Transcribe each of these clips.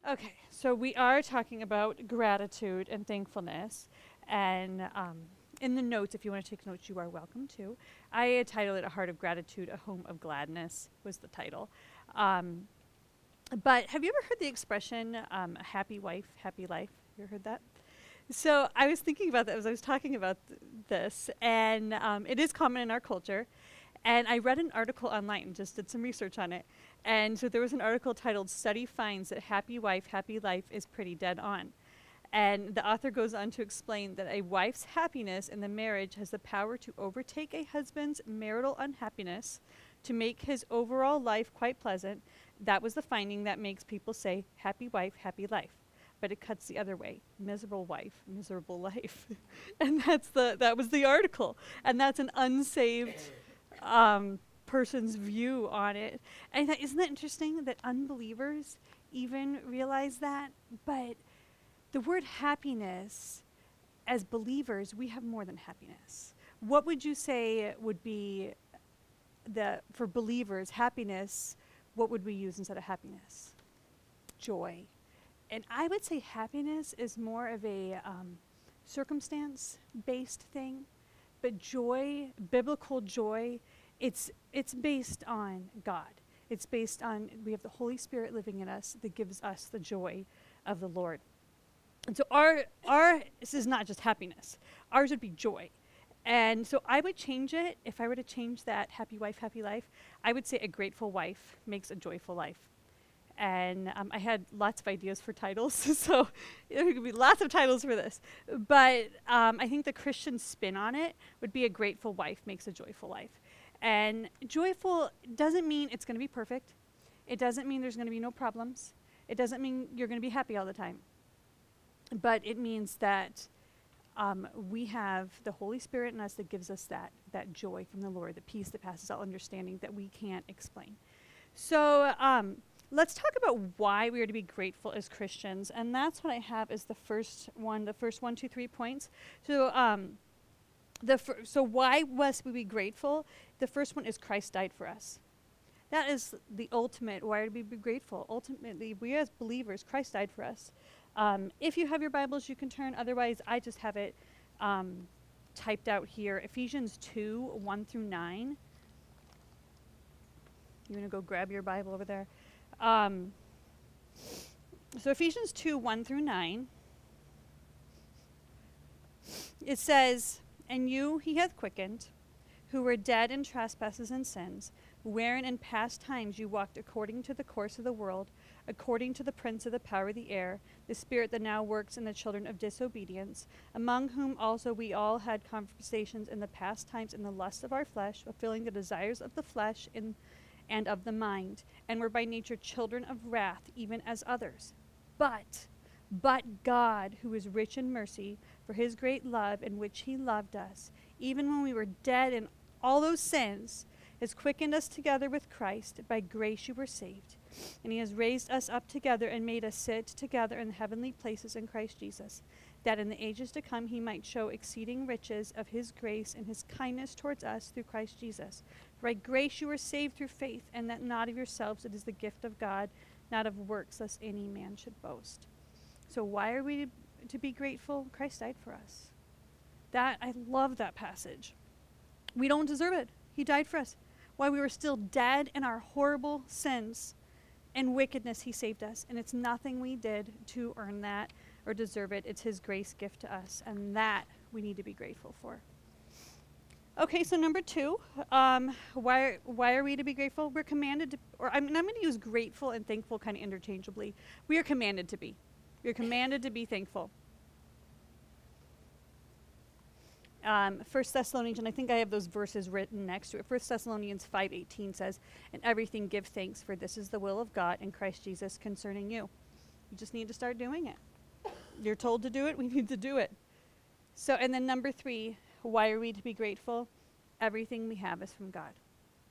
Okay, so we are talking about gratitude and thankfulness. And in the notes, if you want to take notes, you are welcome to. I titled it A Heart of Gratitude, A Home of Gladness was the title. Um, but have you ever heard the expression, a happy wife, happy life? You ever heard that? So I was thinking about that as I was talking about this, and it is common in our culture. And I read an article online and just did some research on it. And so there was an article titled Study Finds That Happy Wife, Happy Life is Pretty Dead On. And the author goes on to explain that a wife's happiness in the marriage has the power to overtake a husband's marital unhappiness, to make his overall life quite pleasant. That was the finding that makes people say, happy wife, happy life. But it cuts the other way. Miserable wife, miserable life. And that was the article. And that's an unsaved person's view on it. And isn't that interesting that unbelievers even realize that? But the word happiness, as believers, we have more than happiness. What would you say would be for believers, happiness, what would we use instead of happiness? Joy. And I would say happiness is more of a circumstance-based thing, but joy, biblical joy, it's based on God. It's based on, we have the Holy Spirit living in us that gives us the joy of the Lord. And so this is not just happiness. Ours would be joy. And so I would change it, if I were to change that happy wife, happy life, I would say a grateful wife makes a joyful life. And I had lots of ideas for titles, so there could be lots of titles for this. But I think the Christian spin on it would be a grateful wife makes a joyful life. And joyful doesn't mean it's going to be perfect. It doesn't mean there's going to be no problems. It doesn't mean you're going to be happy all the time. But it means that we have the Holy Spirit in us that gives us that joy from the Lord, the peace that passes all understanding that we can't explain. So let's talk about why we are to be grateful as Christians. And that's what I have as the first 1, 2, 3 points. So so why must we be grateful? The first one is Christ died for us. That is the ultimate. Why are we be grateful? Ultimately, we as believers, Christ died for us. If you have your Bibles, you can turn. Otherwise, I just have it typed out here. Ephesians 2, 1 through 9. You want to go grab your Bible over there? So Ephesians 2, 1 through 9. It says, "And you he hath quickened, who were dead in trespasses and sins, wherein in past times you walked according to the course of the world, according to the prince of the power of the air, the spirit that now works in the children of disobedience, among whom also we all had conversations in the past times in the lust of our flesh, fulfilling the desires of the flesh and of the mind, and were by nature children of wrath, even as others. But God, who is rich in mercy, for his great love in which he loved us, even when we were dead in all those sins, has quickened us together with Christ. By grace you were saved. And he has raised us up together and made us sit together in the heavenly places in Christ Jesus, that in the ages to come he might show exceeding riches of his grace and his kindness towards us through Christ Jesus. For by grace you were saved through faith, and that not of yourselves, it is the gift of God, not of works, lest any man should boast." So why are we to be grateful? Christ died for us. I love that passage. We don't deserve it. He died for us. While we were still dead in our horrible sins and wickedness, he saved us. And it's nothing we did to earn that or deserve it. It's his grace gift to us. And that we need to be grateful for. Okay, so number 2, why are we to be grateful? We're commanded to, I'm going to use grateful and thankful kind of interchangeably. We are commanded to be. You're commanded to be thankful. 1 Thessalonians, and I think I have those verses written next to it. 1 Thessalonians 5:18 says, "In everything give thanks, for this is the will of God in Christ Jesus concerning you." You just need to start doing it. You're told to do it, we need to do it. So, and then number 3, why are we to be grateful? Everything we have is from God.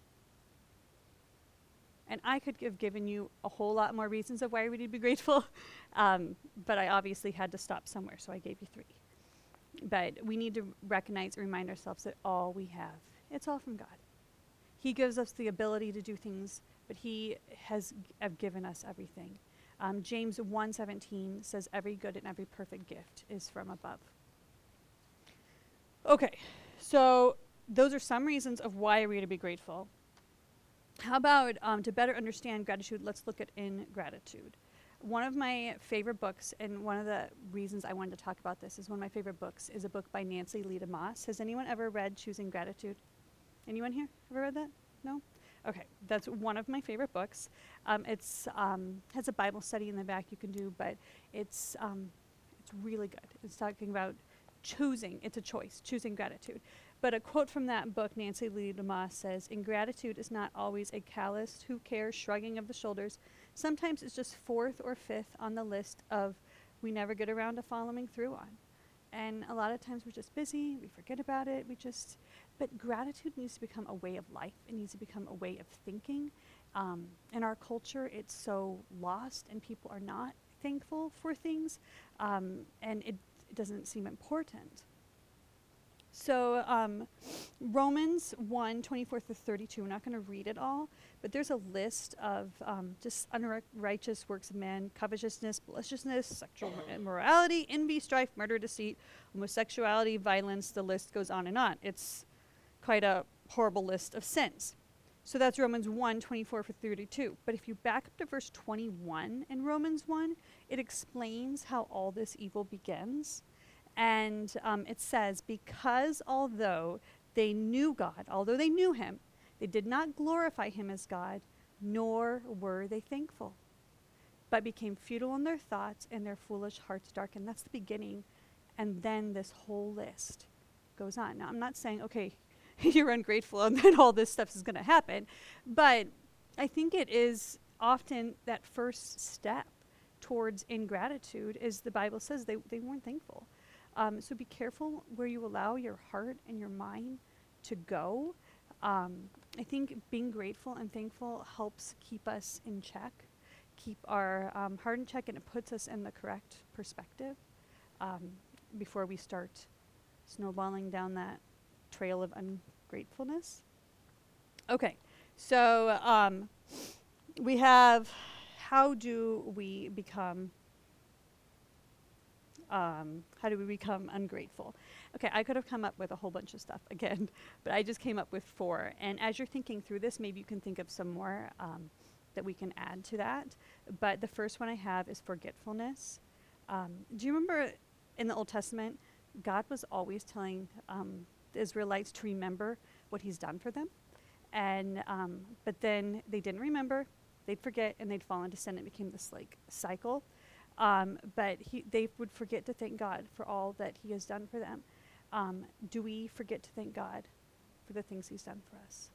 And I could have given you a whole lot more reasons of why we need to be grateful, but I obviously had to stop somewhere, so I gave you 3. But we need to recognize and remind ourselves that all we have, it's all from God. He gives us the ability to do things, but he has given us everything. James 1:17 says, every good and every perfect gift is from above. Okay, so those are some reasons of why we are to be grateful. How about to better understand gratitude, let's look at ingratitude. One of my favorite books, and one of the reasons I wanted to talk about this is one of my favorite books is a book by Nancy Lee DeMoss. Has anyone ever read Choosing Gratitude? Anyone here ever read that? No? Okay, that's one of my favorite books. It's has a Bible study in the back you can do, but it's really good. It's talking about choosing. It's a choice, choosing gratitude. But a quote from that book, Nancy Lee DeMoss says, ingratitude is not always a callous, who cares, shrugging of the shoulders. Sometimes it's just fourth or fifth on the list of we never get around to following through on. And a lot of times we're just busy, we forget about it, but gratitude needs to become a way of life. It needs to become a way of thinking. In our culture, it's so lost and people are not thankful for things, and it doesn't seem important. So Romans 1:24-32, I'm not going to read it all, but there's a list of just unrighteous works of men, covetousness, maliciousness, sexual immorality, envy, strife, murder, deceit, homosexuality, violence, the list goes on and on. It's quite a horrible list of sins. So that's Romans 1:24-32. But if you back up to verse 21 in Romans 1, it explains how all this evil begins. And it says, because although they knew God, although they knew him, they did not glorify him as God, nor were they thankful, but became futile in their thoughts and their foolish hearts darkened. That's the beginning. And then this whole list goes on. Now, I'm not saying, okay, you're ungrateful and then all this stuff is going to happen. But I think it is often that first step towards ingratitude is the Bible says they weren't thankful. So be careful where you allow your heart and your mind to go. I think being grateful and thankful helps keep us in check, keep our heart in check, and it puts us in the correct perspective before we start snowballing down that trail of ungratefulness. Okay, so we have how do we become ungrateful? Okay, I could have come up with a whole bunch of stuff again, but I just came up with 4. And as you're thinking through this, maybe you can think of some more that we can add to that. But the first one I have is forgetfulness. Do you remember in the Old Testament, God was always telling the Israelites to remember what he's done for them? And but then they didn't remember, they'd forget, and they'd fall into sin. It became this like cycle. But they would forget to thank God for all that he has done for them. Do we forget to thank God for the things he's done for us?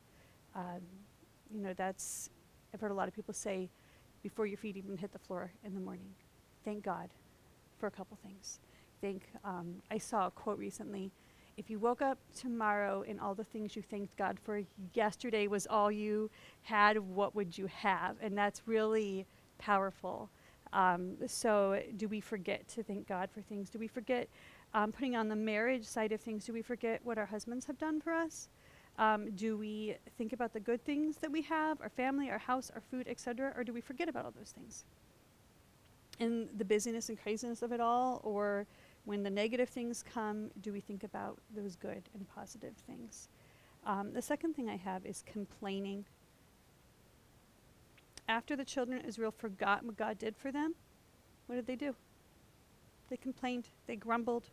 I've heard a lot of people say before your feet even hit the floor in the morning, thank God for a couple things. I saw a quote recently, if you woke up tomorrow and all the things you thanked God for yesterday was all you had, what would you have? And that's really powerful. So do we forget to thank God for things? Do we forget, putting on the marriage side of things, do we forget what our husbands have done for us? Do we think about the good things that we have, our family, our house, our food, etc., or do we forget about all those things? In the busyness and craziness of it all, or when the negative things come, do we think about those good and positive things? The second thing I have is complaining. After the children of Israel forgot what God did for them, what did they do? They complained. They grumbled.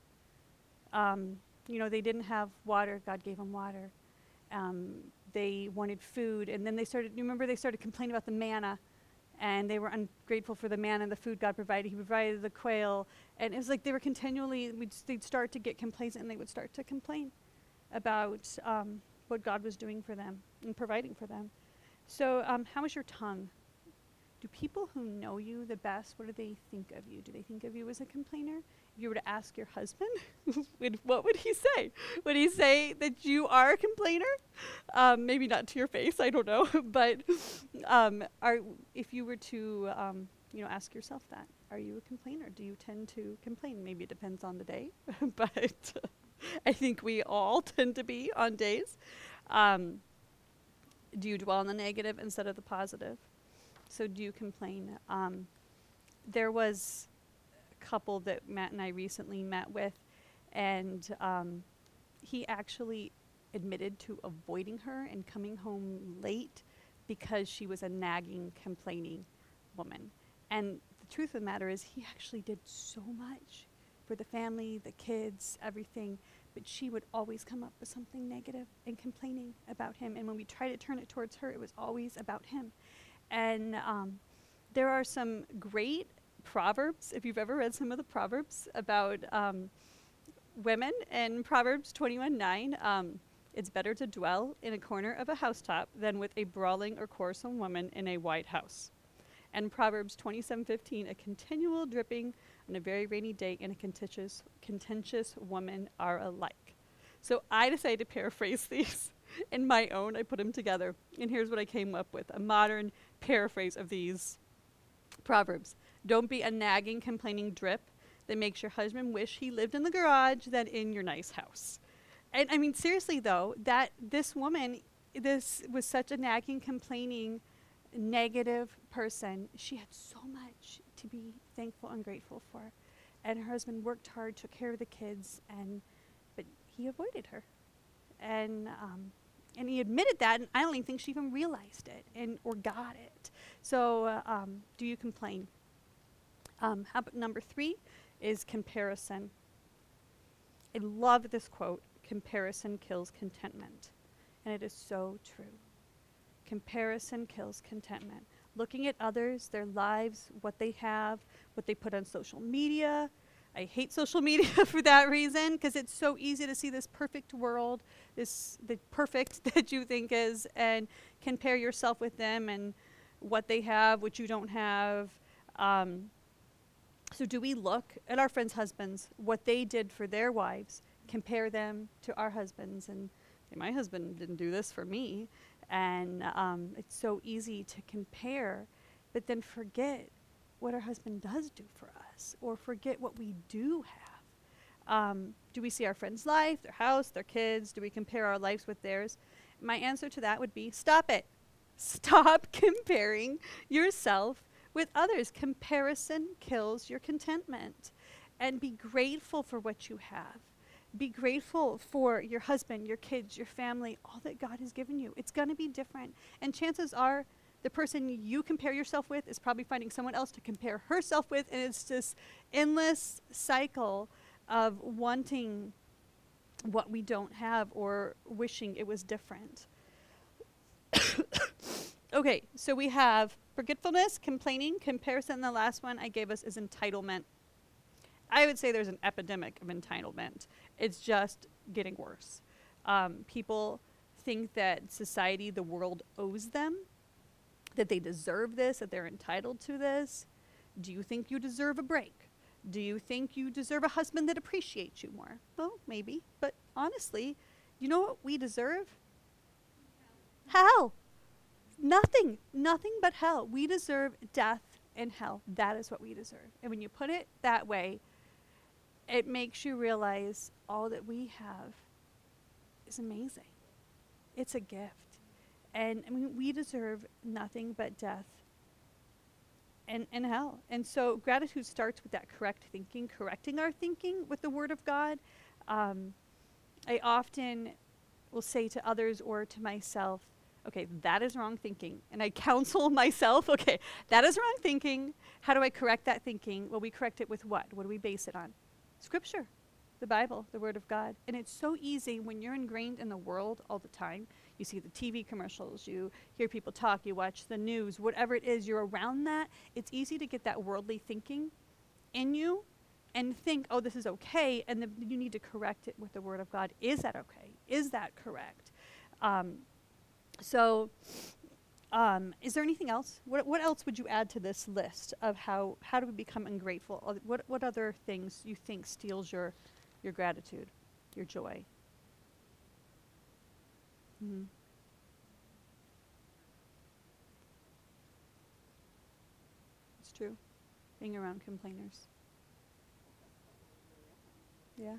They didn't have water. God gave them water. They wanted food. And then they started complaining about the manna. And they were ungrateful for the manna and the food God provided. He provided the quail. And it was like they were continually, they'd start to get complacent and they would start to complain about what God was doing for them and providing for them. So how is your tongue? Do people who know you the best, what do they think of you? Do they think of you as a complainer? If you were to ask your husband, what would he say? Would he say that you are a complainer? Maybe not to your face, I don't know. But if you were to ask yourself that, are you a complainer? Do you tend to complain? Maybe it depends on the day, but I think we all tend to be on days. Do you dwell on the negative instead of the positive? So do you complain? There was a couple that Matt and I recently met with, and he actually admitted to avoiding her and coming home late because she was a nagging, complaining woman. And the truth of the matter is, he actually did so much for the family, the kids, everything, but she would always come up with something negative and complaining about him. And when we tried to turn it towards her, it was always about him. And there are some great proverbs, if you've ever read some of the proverbs about women in Proverbs 21:9. It's better to dwell in a corner of a housetop than with a brawling or quarrelsome woman in a white house. And Proverbs 27:15, a continual dripping on a very rainy day and a contentious woman are alike. So I decided to paraphrase these in my own. I put them together, and here's what I came up with: a modern paraphrase of these proverbs. Don't be a nagging, complaining drip that makes your husband wish he lived in the garage than in your nice house. And I mean, seriously though, that this woman, this was such a nagging, complaining, negative person. She had so much to be thankful and grateful for. And her husband worked hard, took care of the kids, but he avoided her. And he admitted that, and I don't even think she even realized it or got it. So do you complain? How about number 3 is comparison. I love this quote: comparison kills contentment. And it is so true. Comparison kills contentment. Looking at others, their lives, what they have, what they put on social media. I hate social media for that reason, because it's so easy to see this perfect world, the perfect that you think is, and compare yourself with them and what they have, what you don't have. So do we look at our friends' husbands, what they did for their wives, compare them to our husbands, and say, my husband didn't do this for me? And it's so easy to compare, but then forget what our husband does do for us, or forget what we do have. Do we see our friend's life, their house, their kids? Do we compare our lives with theirs? My answer to that would be stop it. Stop comparing yourself with others. Comparison kills your contentment. And be grateful for what you have. Be grateful for your husband, your kids, your family, all that God has given you. It's going to be different. And chances are the person you compare yourself with is probably finding someone else to compare herself with. And it's this endless cycle of wanting what we don't have or wishing it was different. Okay, so we have forgetfulness, complaining, comparison. The last one I gave us is entitlement. I would say there's an epidemic of entitlement. It's just getting worse. People think that society, the world owes them, that they deserve this, that they're entitled to this. Do you think you deserve a break? Do you think you deserve a husband that appreciates you more? Well, maybe. But honestly, you know what we deserve? Hell. Nothing but hell. We deserve death and hell. That is what we deserve. And when you put it that way, it makes you realize all that we have is amazing. It's a gift. And I mean, we deserve nothing but death and hell. And so gratitude starts with that correct thinking, correcting our thinking with the Word of God. I often will say to others or to myself, okay, that is wrong thinking. And I counsel myself, okay, that is wrong thinking. How do I correct that thinking? Well, we correct it with what? What do we base it on? Scripture, the Bible, the Word of God. And it's so easy when you're ingrained in the world all the time. You see the TV commercials, you hear people talk, you watch the news, whatever it is, you're around that. It's easy to get that worldly thinking in you and think, oh, this is okay. And then you need to correct it with the Word of God. Is that okay? Is that correct? So is there anything else? What else would you add to this list of how do we become ungrateful? What other things you think steals your gratitude, your joy? Mm-hmm. It's true. Being around complainers. Yeah.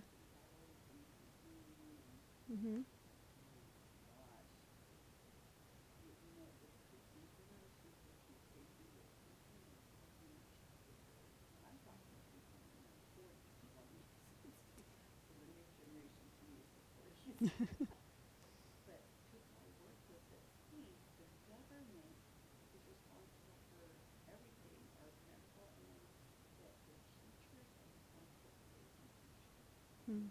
Mm-hmm. Hmm.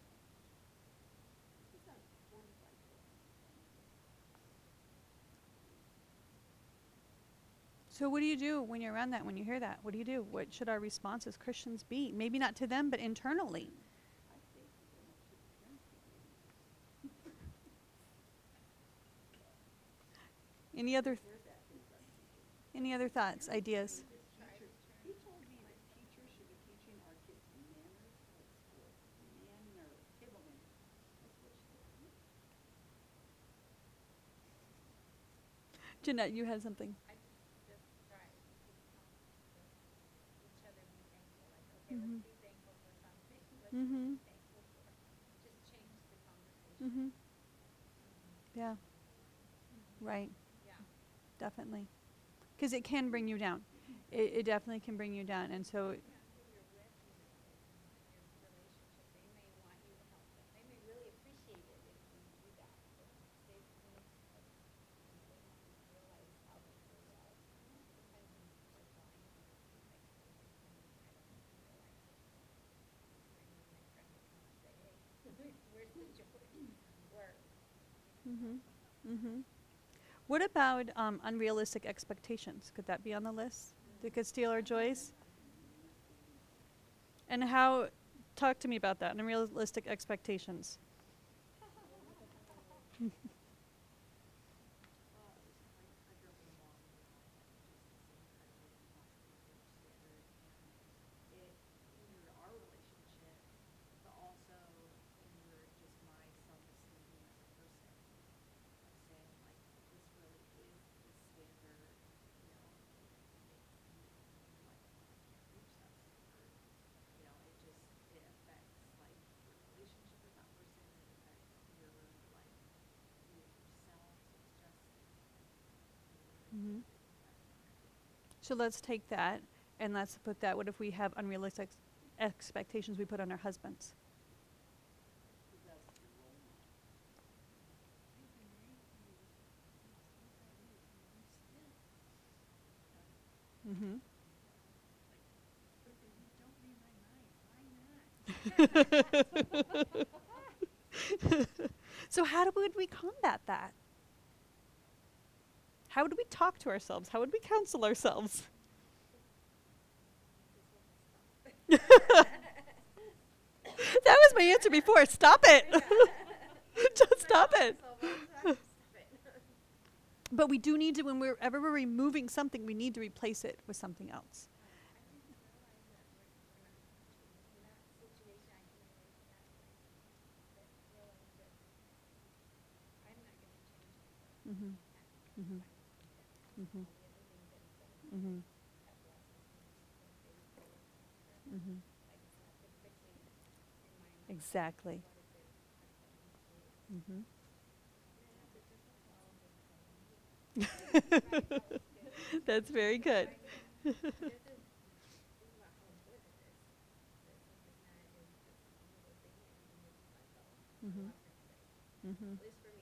So what do you do when you're around that, when you hear that? What do you do? What should our response as Christians be? Maybe not to them, but internally. Any other any other thoughts, ideas? Jeanette, you had something. Mhm. Mhm. Mhm. Yeah. Right. Definitely. Because it can bring you down. It definitely can bring you down, and so. Mhm. Mhm. What about unrealistic expectations? Could that be on the list that could steal our joys? And how? Talk to me about that. Unrealistic expectations. Mhm. So let's take that and let's put that. What if we have unrealistic expectations we put on our husbands? Mm-hmm. So how would we combat that? How would we talk to ourselves? How would we counsel ourselves? That was my answer before. Stop it. Just stop it. But we do need to, when we're ever we're removing something, we need to replace it with something else. Mm-hmm. Mm-hmm. Mm-hmm. Mm-hmm. Mm-hmm. Exactly. Mm-hmm. That's very good. Mm-hmm. Mm-hmm.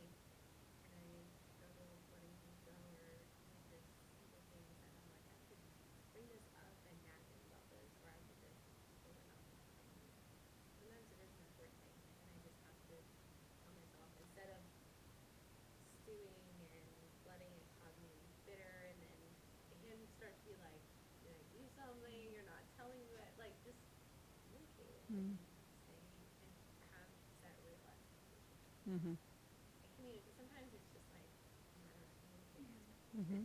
Mm-hmm. Mm-hmm. Mm-hmm.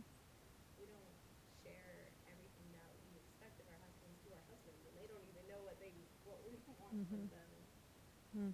Mm-hmm. Mm.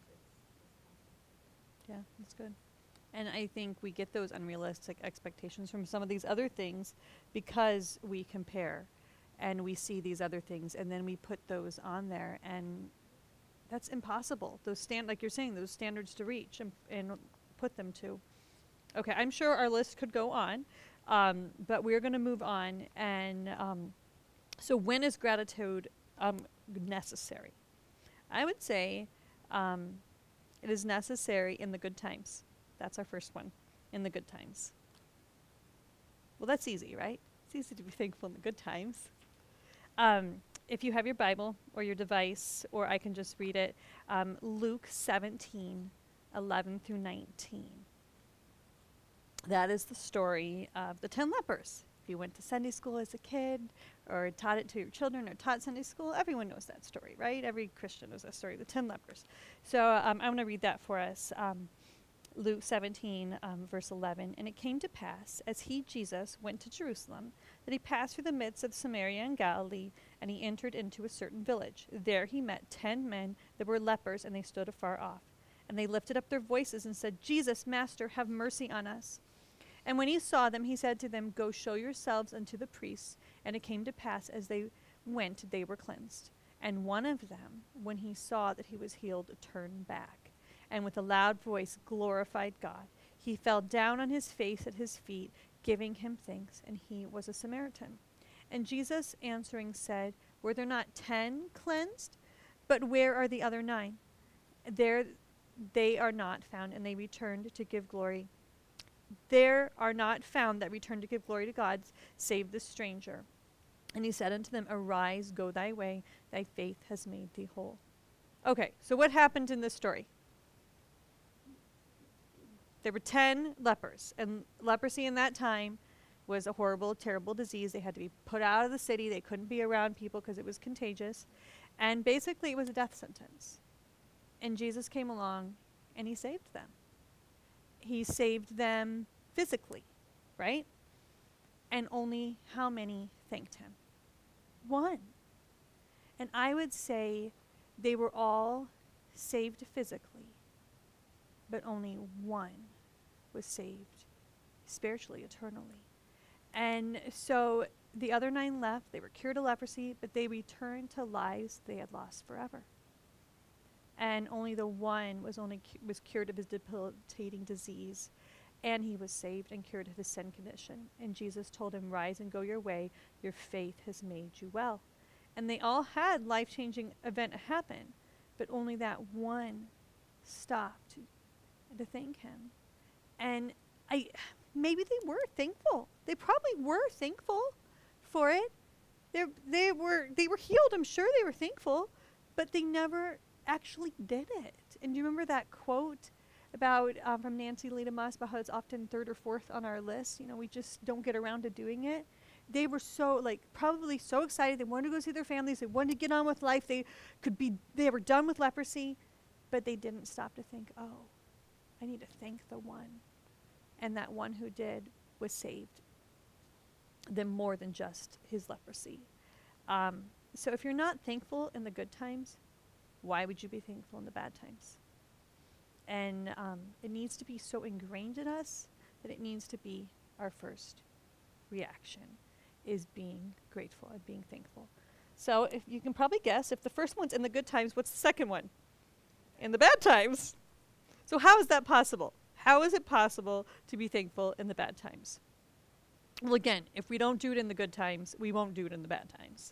Yeah, that's good. And I think we get those unrealistic expectations from some of these other things because we compare and we see these other things and then we put those on there and that's impossible. Those like you're saying, those standards to reach and put them to. Okay, I'm sure our list could go on, but we're going to move on. And so, when is gratitude necessary? I would say um, It is necessary in the good times. That's our first one, in the good times. Well, that's easy, right? It's easy to be thankful in the good times. If you have your Bible or your device, or I can just read it, Luke 17:11 through 19. That is the story of the 10 lepers. If you went to Sunday school as a kid, or taught it to your children, or taught Sunday school, everyone knows that story, right? Every Christian knows that story, the 10 lepers. So I'm going to read that for us. Luke 17, verse 11. And it came to pass, as he, Jesus, went to Jerusalem, that he passed through the midst of Samaria and Galilee, and he entered into a certain village. There he met 10 men that were lepers, and they stood afar off. And they lifted up their voices and said, Jesus, Master, have mercy on us. And when he saw them, he said to them, Go show yourselves unto the priests. And it came to pass, as they went, they were cleansed. And one of them, when he saw that he was healed, turned back, and with a loud voice glorified God. He fell down on his face at his feet, giving him thanks, and he was a Samaritan. And Jesus answering said, Were there not 10 cleansed? But where are the other 9? There they are not found, and they returned to give glory. There are not found that return to give glory to God, save the stranger. And he said unto them, Arise, go thy way, thy faith has made thee whole. Okay, so what happened in this story? There were 10 lepers, and leprosy in that time was a horrible, terrible disease. They had to be put out of the city. They couldn't be around people because it was contagious. And basically it was a death sentence. And Jesus came along and he saved them. He saved them physically, right? And only how many thanked him? 1. And I would say they were all saved physically, but only 1 was saved spiritually, eternally. And so the other 9 left. They were cured of leprosy, but they returned to lives they had lost forever. And only the 1 was cured of his debilitating disease, and he was saved and cured of his sin condition. And Jesus told him, Rise and go your way. Your faith has made you well. And they all had life-changing event happen, but only that 1 stopped to thank him. And maybe they were thankful. They probably were thankful for it. They were healed. I'm sure they were thankful, but they never actually did it. And do you remember that quote about from Nancy Leda Moss about how it's often 3rd or 4th on our list? You know, we just don't get around to doing it. They were so, probably so excited. They wanted to go see their families. They wanted to get on with life. They were done with leprosy, but they didn't stop to think, oh, I need to thank the 1. And that 1 who did was saved them more than just his leprosy. So if you're not thankful in the good times, why would you be thankful in the bad times? And it needs to be so ingrained in us that it needs to be our first reaction, is being grateful and being thankful. So if you can probably guess, if the first one's in the good times, what's the second one? In the bad times. So how is that possible? How is it possible to be thankful in the bad times? Well, again, if we don't do it in the good times, we won't do it in the bad times.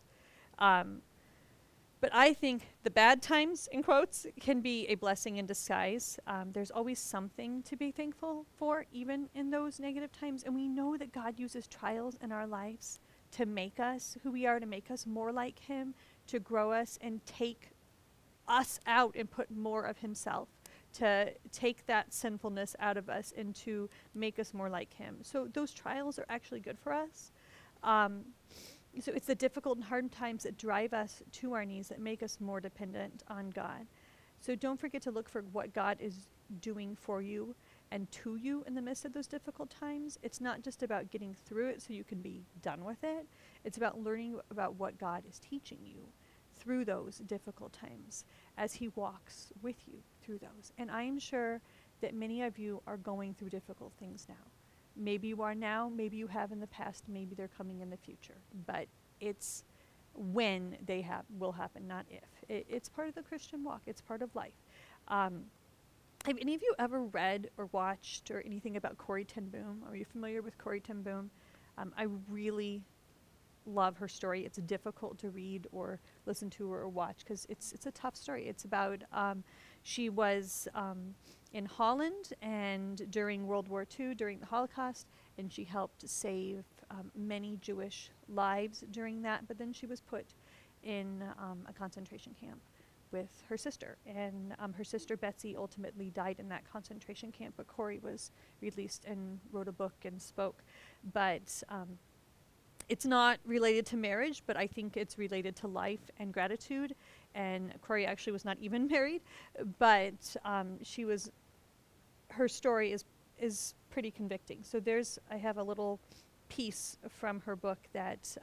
But I think the bad times, in quotes, can be a blessing in disguise. There's always something to be thankful for, even in those negative times. And we know that God uses trials in our lives to make us who we are, to make us more like him, to grow us and take us out and put more of himself, to take that sinfulness out of us and to make us more like him. So those trials are actually good for us. So it's the difficult and hard times that drive us to our knees, that make us more dependent on God. So don't forget to look for what God is doing for you and to you in the midst of those difficult times. It's not just about getting through it so you can be done with it. It's about learning about what God is teaching you through those difficult times as he walks with you through those. And I am sure that many of you are going through difficult things now. Maybe you are now, maybe you have in the past, maybe they're coming in the future. But it's when they will happen, not if. It's part of the Christian walk. It's part of life. Have any of you ever read or watched or anything about Corrie ten Boom? Are you familiar with Corrie ten Boom? I really love her story. It's difficult to read or listen to or watch because it's a tough story. It's about she was in Holland and during World War II, during the Holocaust, and she helped save many Jewish lives during that. But then she was put in a concentration camp with her sister, and her sister Betsy ultimately died in that concentration camp. But Corrie was released and wrote a book and spoke. But it's not related to marriage, but I think it's related to life and gratitude. And Corrie actually was not even married, but she was. Her story is pretty convicting. So I have a little piece from her book that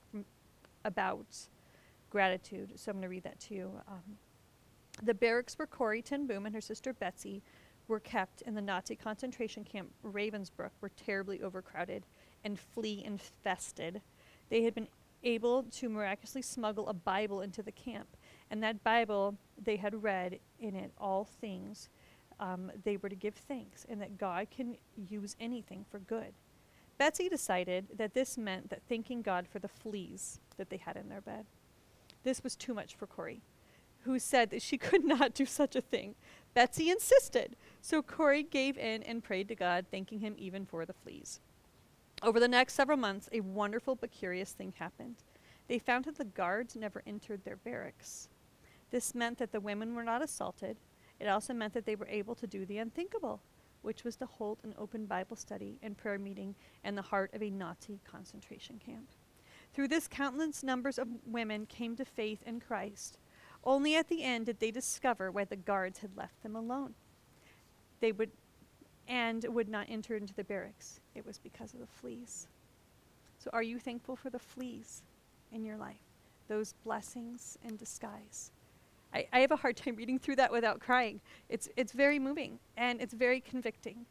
about gratitude. So I'm going to read that to you. The barracks where Corrie ten Boom and her sister Betsy were kept in the Nazi concentration camp Ravensbrück were terribly overcrowded and flea infested. They had been able to miraculously smuggle a Bible into the camp, and that Bible, they had read in it all things they were to give thanks, and that God can use anything for good. Betsy decided that this meant that thanking God for the fleas that they had in their bed. This was too much for Corrie, who said that she could not do such a thing. Betsy insisted, so Corrie gave in and prayed to God, thanking him even for the fleas. Over the next several months, a wonderful but curious thing happened. They found that the guards never entered their barracks. This meant that the women were not assaulted. It also meant that they were able to do the unthinkable, which was to hold an open Bible study and prayer meeting in the heart of a Nazi concentration camp. Through this, countless numbers of women came to faith in Christ. Only at the end did they discover why the guards had left them alone. They would not enter into the barracks. It was because of the fleas. So are you thankful for the fleas in your life? Those blessings in disguise. I have a hard time reading through that without crying. It's very moving and it's very convicting.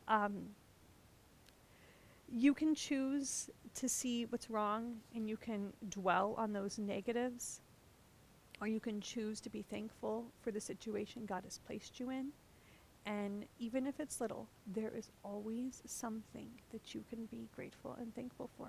You can choose to see what's wrong and you can dwell on those negatives, or you can choose to be thankful for the situation God has placed you in. And even if it's little, there is always something that you can be grateful and thankful for.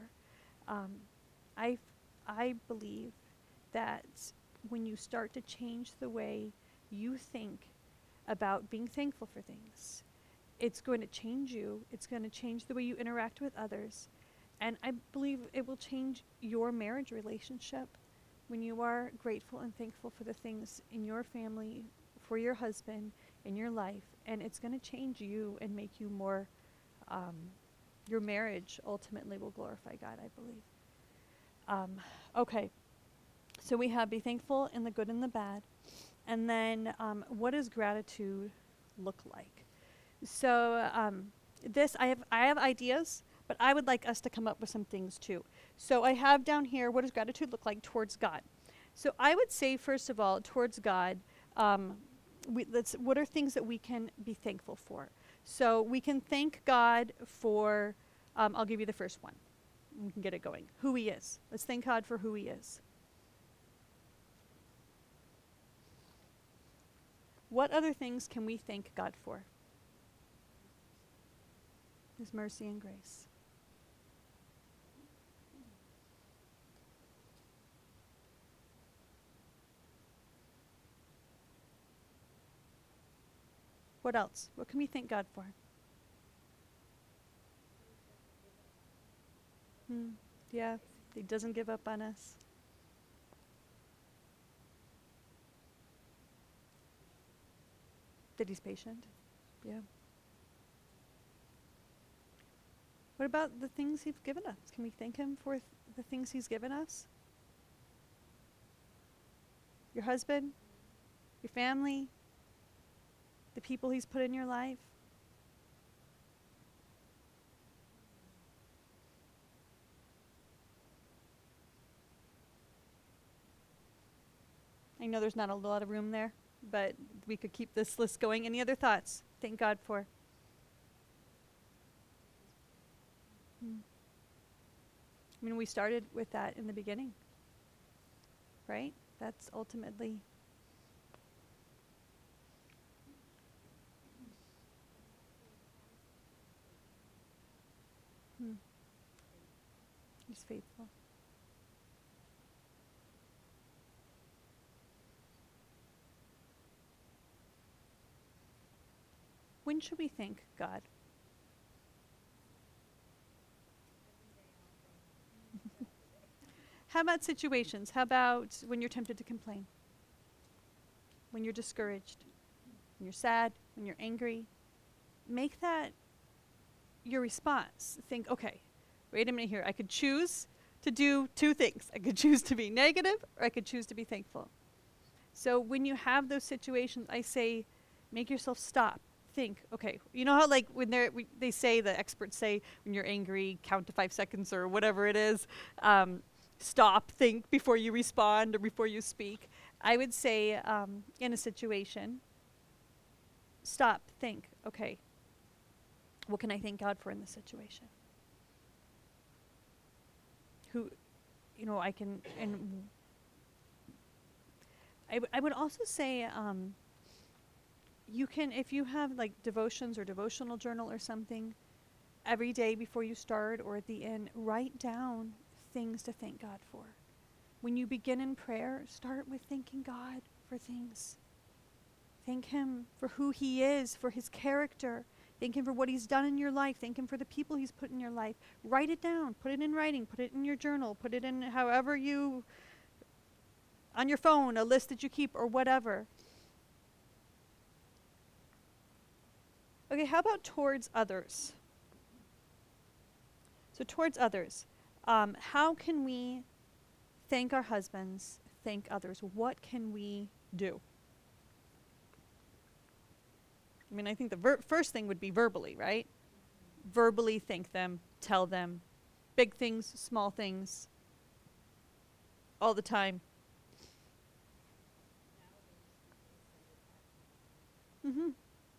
I believe that when you start to change the way you think about being thankful for things, it's going to change you. It's going to change the way you interact with others. And I believe it will change your marriage relationship when you are grateful and thankful for the things in your family, for your husband, in your life. And it's going to change you and make you more, your marriage ultimately will glorify God, I believe. Okay. So we have be thankful in the good and the bad. And then what does gratitude look like? So I have ideas, but I would like us to come up with some things too. So I have down here, what does gratitude look like towards God? So I would say, first of all, towards God, what are things that we can be thankful for? So we can thank God for, I'll give you the first one. We can get it going. Who he is. Let's thank God for who he is. What other things can we thank God for? His mercy and grace. What else? What can we thank God for? Yeah, he doesn't give up on us. That he's patient. Yeah. What about the things he's given us? Can we thank him for the things he's given us? Your husband, your family, the people he's put in your life. I know there's not a lot of room there, but we could keep this list going. Any other thoughts? Thank God for. I mean, we started with that in the beginning, right? That's ultimately. He's faithful. When should we thank God? How about situations? How about when you're tempted to complain? When you're discouraged? When you're sad? When you're angry? Make that your response. Think, okay, wait a minute here. I could choose to do two things. I could choose to be negative or I could choose to be thankful. So when you have those situations, I say, make yourself stop. Think, okay, you know how like when they say, the experts say, when you're angry, count to 5 seconds or whatever it is. Stop, think before you respond or before you speak. I would say in a situation, stop, think, okay, what can I thank God for in this situation? Who, I can, and I would also say, you can, if you have like devotions or devotional journal or something, every day before you start or at the end, write down things to thank God for. When you begin in prayer, start with thanking God for things. Thank Him for who He is, for His character. Thank Him for what He's done in your life. Thank Him for the people He's put in your life. Write it down. Put it in writing. Put it in your journal. Put it in however you, on your phone, a list that you keep or whatever. Okay, how about towards others? So towards others, how can we thank our husbands, thank others? What can we do? I mean, I think the first thing would be verbally, right? Verbally thank them, tell them, big things, small things, all the time. Mm-hmm.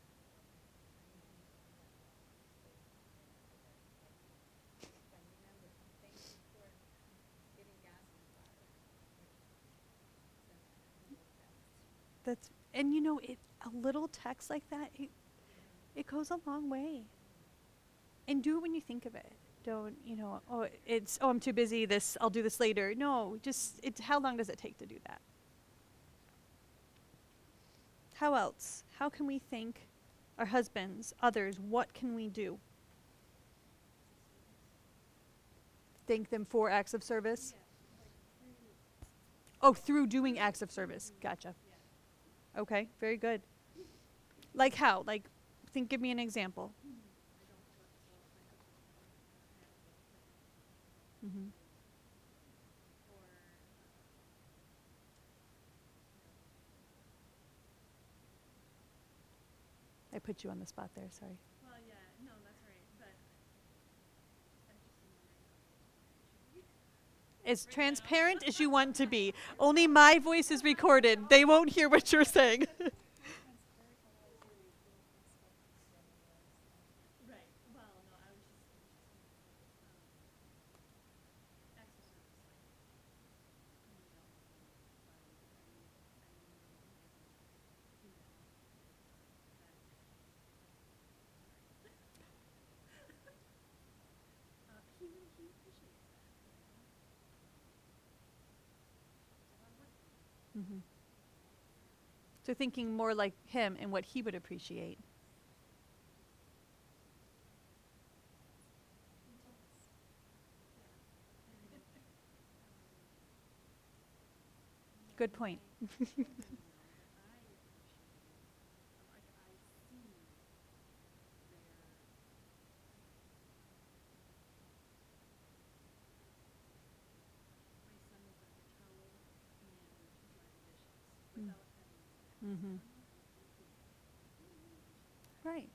That's, and a little text like that, it goes a long way. And do it when you think of it. Don't, I'm too busy, I'll do this later. No, how long does it take to do that? How else? How can we thank our husbands, others? What can we do? Thank them for acts of service? Oh, through doing acts of service. Gotcha. Okay, very good. Like how? Give me an example. Mm-hmm. I put you on the spot there, sorry. As transparent as you want to be. Only my voice is recorded. They won't hear what you're saying. Mm-hmm. So thinking more like him and what he would appreciate. Good point. Mm-hmm. Right.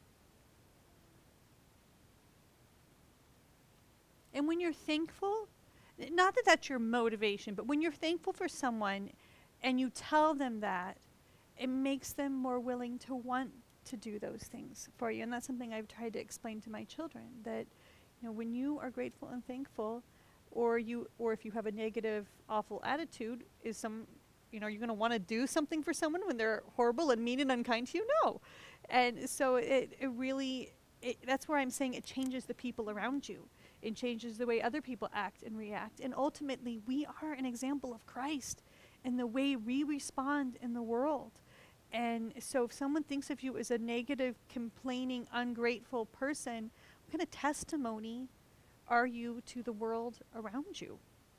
And when you're thankful, not that that's your motivation, but when you're thankful for someone and you tell them that, it makes them more willing to want to do those things for you. And that's something I've tried to explain to my children, that when you are grateful and thankful, or if you have a negative, awful attitude, you're going to want to do something for someone when they're horrible and mean and unkind to you? No. And so it really, that's where I'm saying it changes the people around you. It changes the way other people act and react. And ultimately, we are an example of Christ in the way we respond in the world. And so if someone thinks of you as a negative, complaining, ungrateful person, what kind of testimony are you to the world around you?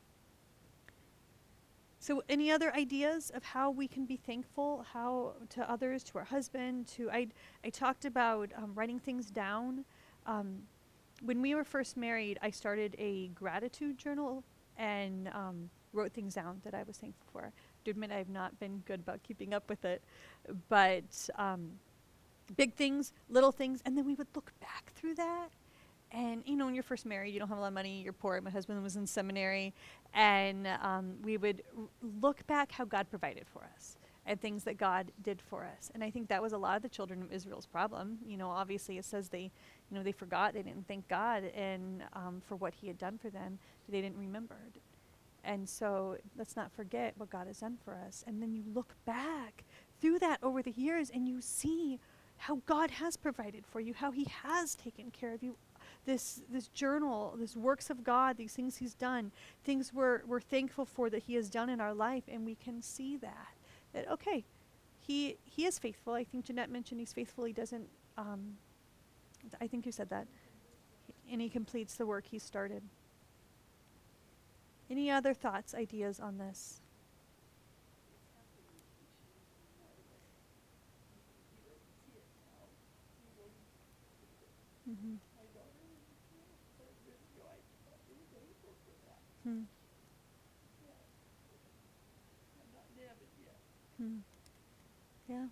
So any other ideas of how we can be thankful, how to others, to our husband, I talked about writing things down. When we were first married, I started a gratitude journal and wrote things down that I was thankful for. To admit, I've not been good about keeping up with it, but big things, little things, and then we would look back through that. And when you're first married, you don't have a lot of money, you're poor. My husband was in seminary, and we would look back how God provided for us and things that God did for us. And I think that was a lot of the children of Israel's problem. Obviously it says they forgot, they didn't thank God and for what He had done for them. They didn't remember. And so let's not forget what God has done for us. And then you look back through that over the years, and you see how God has provided for you, how He has taken care of you. This journal, this works of God, these things He's done, things we're thankful for that He has done in our life, and we can see that okay, He is faithful. I think Jeanette mentioned He's faithful. He doesn't. I think you said that, and He completes the work He started. Any other thoughts, ideas on this? Mm-hmm. Hmm. Hmm. Yeah.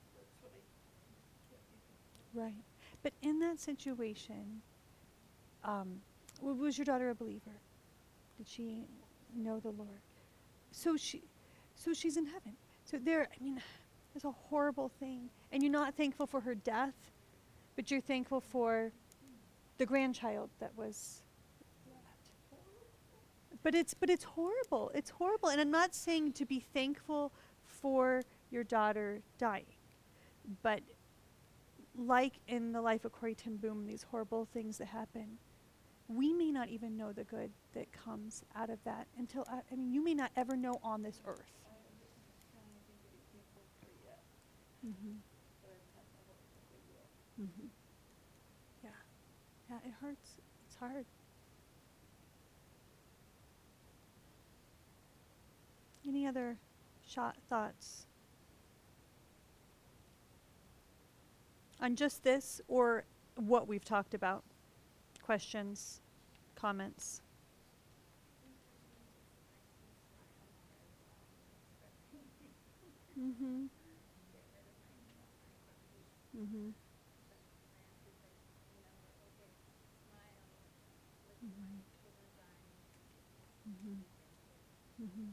Right. But in that situation, was your daughter a believer? Did she know the Lord? So she's in heaven. So there's a horrible thing, and you're not thankful for her death, but you're thankful for the grandchild that was. But it's horrible. It's horrible, and I'm not saying to be thankful for your daughter dying, but like in the life of Corrie ten Boom, these horrible things that happen, we may not even know the good that comes out of that until, you may not ever know on this earth. Mm-hmm. Mm-hmm. Yeah. Yeah, it hurts. It's hard. Any other thoughts on just this or what we've talked about? Questions, comments? Mm-hmm. Mm-hmm. Mm-hmm. Mm-hmm.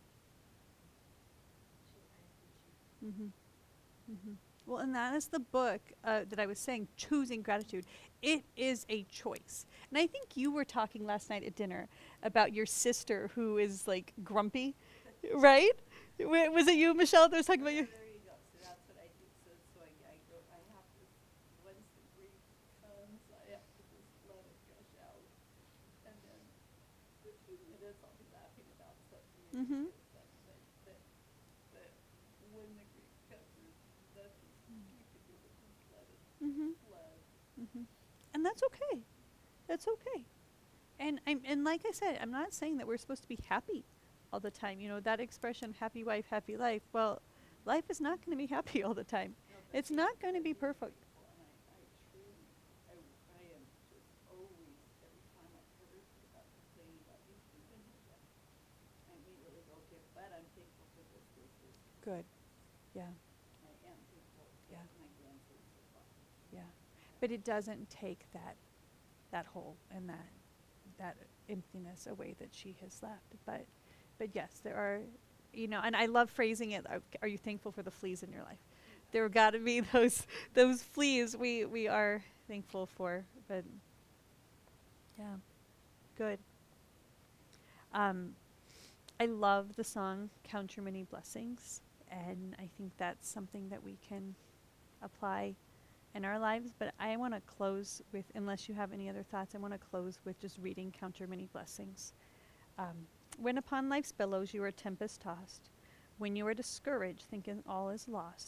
Mm-hmm. Mm-hmm. Well, and that is the book that I was saying, Choosing Gratitude. It is a choice. And I think you were talking last night at dinner about your sister who is like grumpy, right? Was it you, Michelle, that was talking about you? There you go. So that's what I do. So I go. I have to. Once the grief comes, I have to just let it gush out, and then for 2 minutes I'll be laughing about something Mm-hmm. ridiculous. But when the grief comes, there's nothing you can do but just let it Mm-hmm. flood. Mm-hmm. And that's okay. That's okay. And like I said, I'm not saying that we're supposed to be happy all the time. That expression, happy wife, happy life. Well, life is not going to be happy all the time. No, It's not going to be really perfect. thankful, and I truly, I am just always, every time I've heard about complaining about these things, I immediately go, okay, but I'm thankful for this. Good. Yeah. I am thankful Yeah. that my grandson survived. Yeah. But it doesn't take that hole and that emptiness away that she has left. But yes, there are, and I love phrasing it. Are you thankful for the fleas in your life? There got to be those fleas we are thankful for. But yeah, good. Um, I love the song "Count Your Many Blessings," and I think that's something that we can apply in our lives. But I want to close with, unless you have any other thoughts, I want to close with just reading "Count Your Many Blessings." When upon life's billows you are tempest tossed, when you are discouraged, thinking all is lost,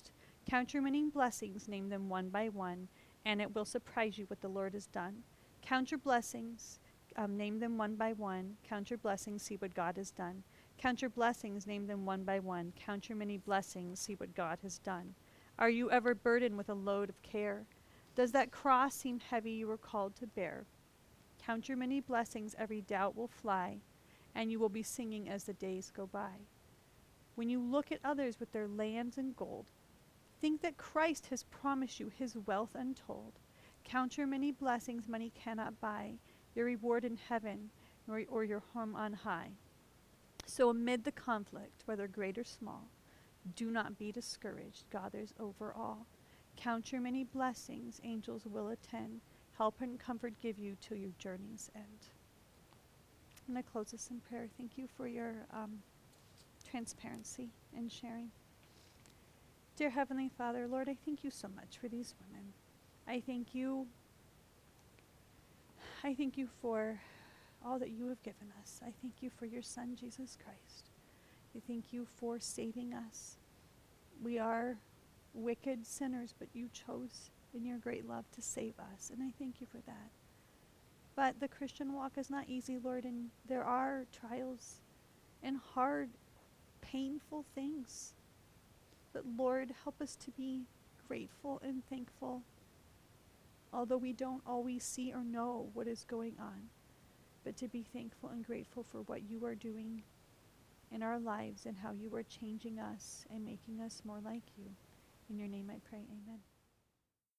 Count your many blessings, name them one by one, and it will surprise you what the Lord has done. Count your blessings, name them one by one. Count your blessings, see what God has done. Count your blessings, name them one by one. Count your many blessings, see what God has done. Are you ever burdened with a load of care? Does that cross seem heavy you were called to bear? Count your many blessings, every doubt will fly, and you will be singing as the days go by. When you look at others with their lands and gold, think that Christ has promised you his wealth untold. Count your many blessings money cannot buy, your reward in heaven or your home on high. So amid the conflict, whether great or small, do not be discouraged. God is over all. Count your many blessings, angels will attend, help and comfort give you till your journey's end. I'm going to close this in prayer. Thank you for your transparency and sharing. Dear Heavenly Father, Lord, I thank you so much for these women. I thank you for all that you have given us. I thank you for your Son, Jesus Christ. I thank you for saving us. We are wicked sinners, but you chose in your great love to save us, and I thank you for that. But the Christian walk is not easy, Lord, and there are trials and hard, painful things. But Lord, help us to be grateful and thankful, although we don't always see or know what is going on, but to be thankful and grateful for what you are doing in our lives and how you are changing us and making us more like you. In your name I pray, amen.